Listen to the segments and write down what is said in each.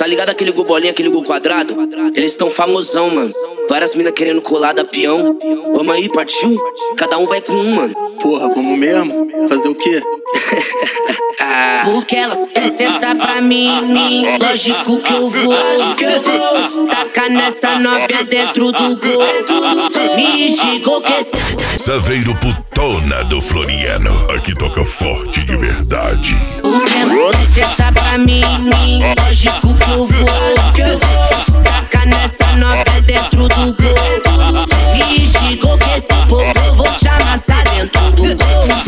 Tá ligado aquele gol bolinha, aquele gol quadrado? Eles tão famosão, mano. Várias minas querendo colar da peão. Vamos aí, partiu? Cada um vai com um, mano. Porra, vamos mesmo? Fazer o quê? Porque elas querem sentar pra mim. Lógico que eu vou. Tacar nessa novinha dentro do gol. Me xingou que esse Saveiro Putona do Floriano. Aqui toca forte de verdade. porque elas querem sentar pra mim. Lógico que eu vou. Tacar nessa novinha dentro do gol. Me xingou que esse povo eu vou te amassar dentro do gol.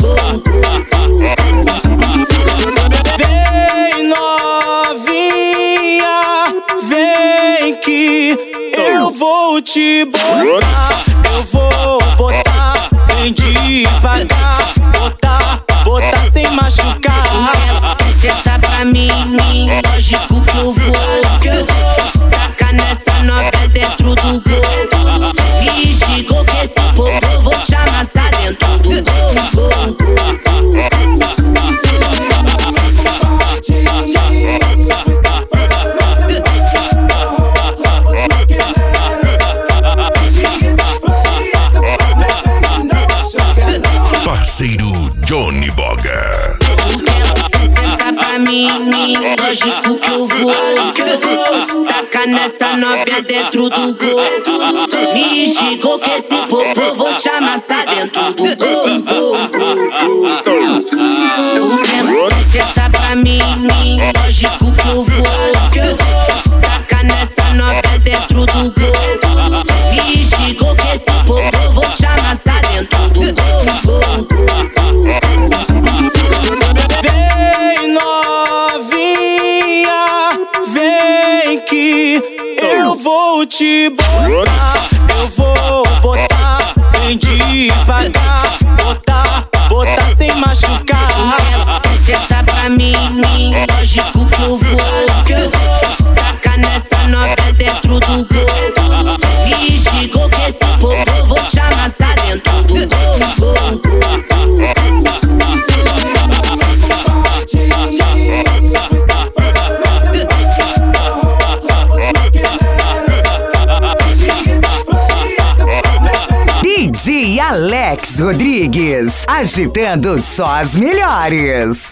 Vem novinha, vem que eu vou te botar. Eu vou botar bem devagar. Botar sem machucar. Senta pra mim, lógico que eu vou. Tacar nessa novinha dentro do gol. Me xingou que esse povo eu vou te amassar dentro do gol. Parceiro Johnny Boga. Senta pra mim, lógico que eu vou. Tacar nessa novinha dentro do gol. Me xingou que esse povo eu vou te amassar dentro do gol. Senta pra mim, lógico que eu vou. Tacar nessa novinha dentro do gol. Me xingou que esse povo eu vou te amassar dentro do gol. Vem novinha, vem que eu vou te botar. Eu vou botar bem devagar. Botar sem machucar. Senta pra mim, lógico que eu vou. Tacar nessa novinha dentro do gol. Me xingou que esse povo eu vou te amassar dentro do gol. DJ Alex Rodrigues, agitando só as melhores.